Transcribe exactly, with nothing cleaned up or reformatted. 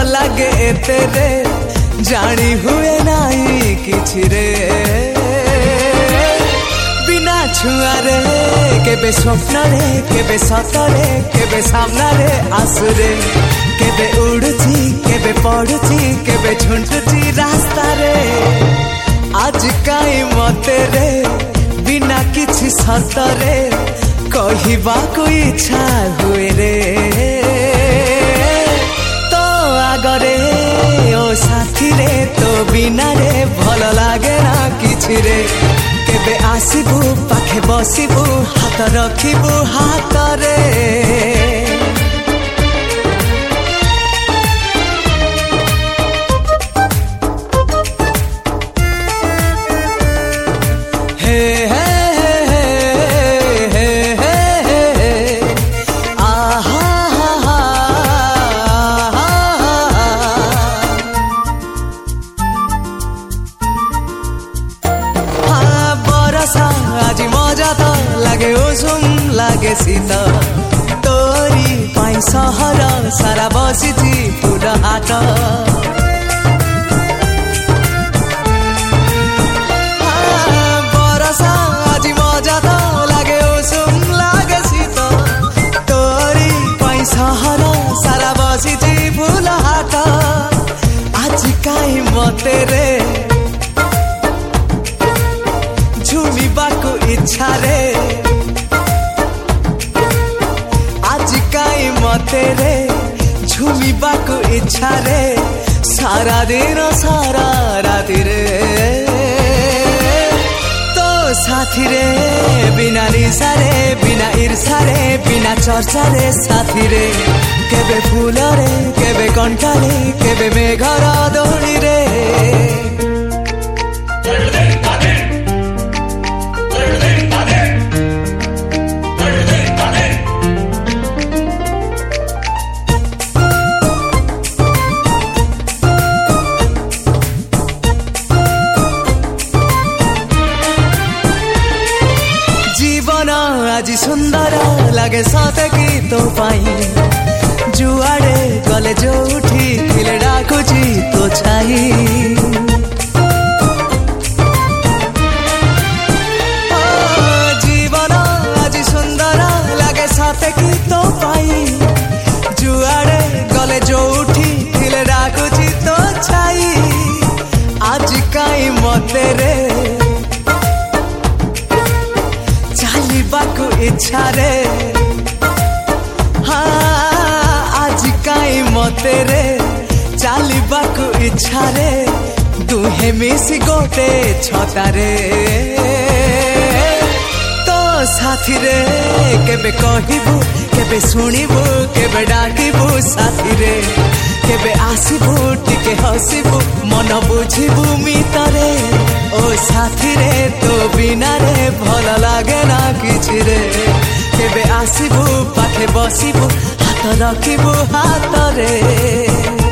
लगे तेरे जानी हुए नाई किछि रे बिना छुआरे केबे स्वप्न रे केबे सतरे केबे सामना रे आसुरे केबे उड़ुची केबे पड़ुची केबे झुंटुची रास्ता रे आज काई मते रे बिना किछि सतरे कहिबा को इच्छा हुए रे तो आगरे ओ साथी रे तो बिना रे भल लागे ना किछि रे केबे आसिबु पाखे बसिबु हाथ रखिबु हाथ रे आज मजा तो लागे उषुम लागे शीत तोरी पाई सहर सारा बसिची पूरा हाट बरसा आज मजा तो लागे उषुम लागे शीत तोरी पाई सहर सारा बसिची पूरा हाट आज काई मते रे झुमिबाको इच्छा रे आज काई मते रे झुमिबाको इच्छा रे सारा दिन सारा राति रे तो साथी रे बिना निशा रे बिना ईर्षा रे बिना चर्चा रे साथी रे केबे फूल रे केबे कंठा रे केबे मेघर दौड़ी रे आज सुंदर लगे सते की तो पाई जुआड़े गले जो उठी खिले डाकुची तो छाई जीवन आज सुंदर लगे सते की तो पाई जुआड़े गले जो उठी खिले डाकुची तो छाई आज काई मते रे चालिबाको इच्छा रे हाँ आज काई मते रे चालिबाको इच्छा रे दुहे मिसी गोटे छता रे तो साथी रे केबे कहिबु केबे सुनिबु केबे डाकिबु साथी रे केबे आसिबु टिके हसिबु मन बुझिबु मितरे ओ साथी रे तो बिना रे भल लागे ना किछि रे केबे आसिबु पाखे बसिबु हाथ रखिबु हाथ रे।